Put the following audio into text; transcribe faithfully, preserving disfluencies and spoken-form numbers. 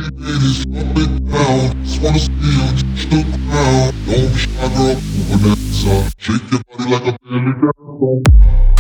ladies, drop it down. Just wanna see you touch the ground. Don't be shy, girl, moving that ass up. Shake your body like a belly dancer.